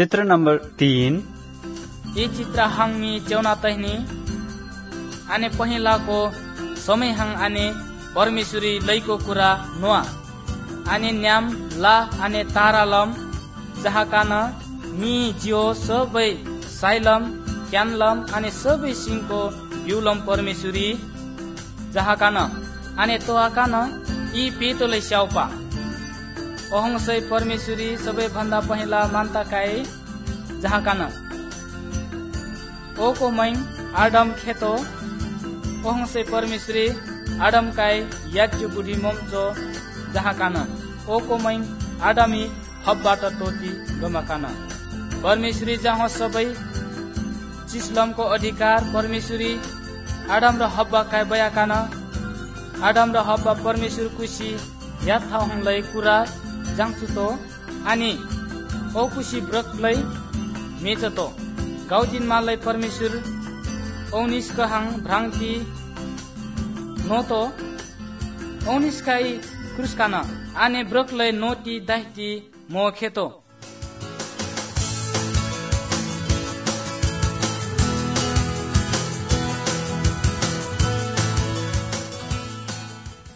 चित्र नंबर 3 यी चित्र हांगमी जेवना तहनी आने पहिलाको समय हांग आने परमेश्वरी लैको कुरा नोआ आने न्याम ला आने तारालम जहाँ कान मी जियो सबै साइलम क्यानलम आने सबै सिंहको बिउलम परमेश्वरी जहाँ कान आने तोहा कान यी पेतोलै स्याउपा अहंसै परमेश्वरी सबै भन्दा पहिला मान्ता काए जहाँ कान ओको मैं आदम खेतो अहंसै परमेश्वरी आदम काए याज्य बुढी मम्चो जहाँ कान ओको मैं आदमी हब्बाट तोती गमा कान परमेश्वरी जहाँ सबै चिस्लमको अधिकार परमेश्वरी आदम र हब्बा काए बया कान आदम र हब्बा परमेश्वर कुशी याद थाउलाई कुरा जांसुतो अनि ओ कुशी ब्रकलाई मेचतो गाउदिन माललाई परमेश्वर औनिस कहां भ्रांति नोतो औनिस काई क्रुसकाना आने ब्रकलाई नोटी दाइती मो खेतो